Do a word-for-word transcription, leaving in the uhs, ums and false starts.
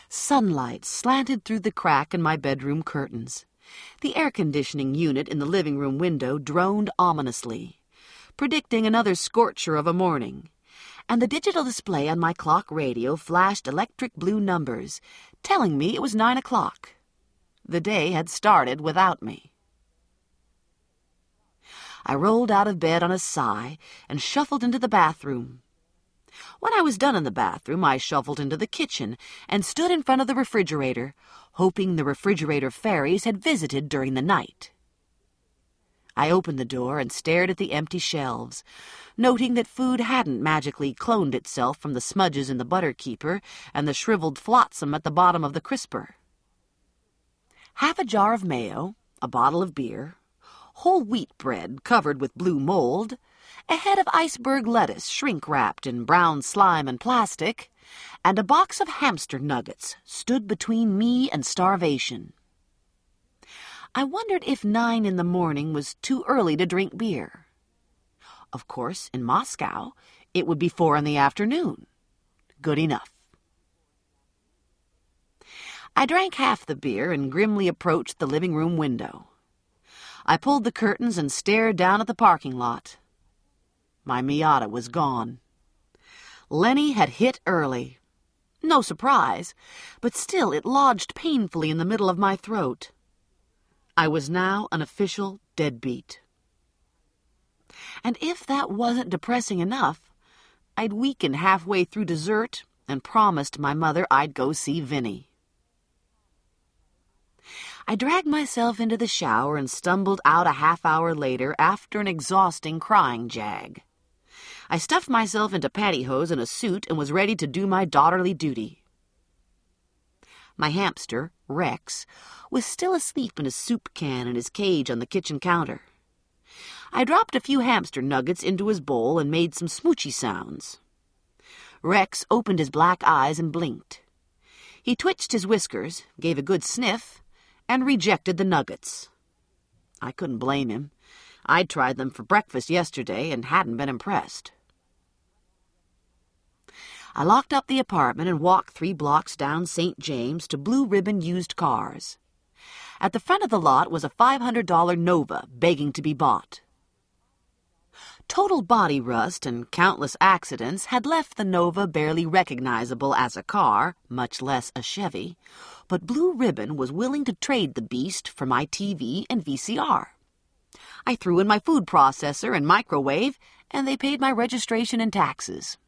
Sunlight slanted through the crack in my bedroom curtains. The air conditioning unit in the living room window droned ominously, predicting another scorcher of a morning, and the digital display on my clock radio flashed electric blue numbers, telling me it was nine o'clock. The day had started without me. I rolled out of bed on a sigh and shuffled into the bathroom. When I was done in the bathroom, I shuffled into the kitchen and stood in front of the refrigerator, hoping the refrigerator fairies had visited during the night. I opened the door and stared at the empty shelves, noting that food hadn't magically cloned itself from the smudges in the butter keeper and the shriveled flotsam at the bottom of the crisper. Half a jar of mayo, a bottle of beer, whole wheat bread covered with blue mold, a head of iceberg lettuce shrink-wrapped in brown slime and plastic, and a box of hamster nuggets stood between me and starvation. I wondered if nine in the morning was too early to drink beer. Of course, in Moscow, it would be four in the afternoon. Good enough. I drank half the beer and grimly approached the living room window. I pulled the curtains and stared down at the parking lot. My Miata was gone. Lenny had hit early. No surprise, but still it lodged painfully in the middle of my throat. I was now an official deadbeat. And if that wasn't depressing enough, I'd weakened halfway through dessert and promised my mother I'd go see Vinny. I dragged myself into the shower and stumbled out a half hour later after an exhausting crying jag. I stuffed myself into pantyhose and a suit and was ready to do my daughterly duty. My hamster, Rex, was still asleep in a soup can in his cage on the kitchen counter. I dropped a few hamster nuggets into his bowl and made some smoochy sounds. Rex opened his black eyes and blinked. He twitched his whiskers, gave a good sniff, and rejected the nuggets. I couldn't blame him. I'd tried them for breakfast yesterday and hadn't been impressed. I locked up the apartment and walked three blocks down Saint James to Blue Ribbon Used Cars. At the front of the lot was a five hundred dollar Nova begging to be bought. Total body rust and countless accidents had left the Nova barely recognizable as a car, much less a Chevy, but Blue Ribbon was willing to trade the beast for my T V and V C R. I threw in my food processor and microwave, and they paid my registration and taxes.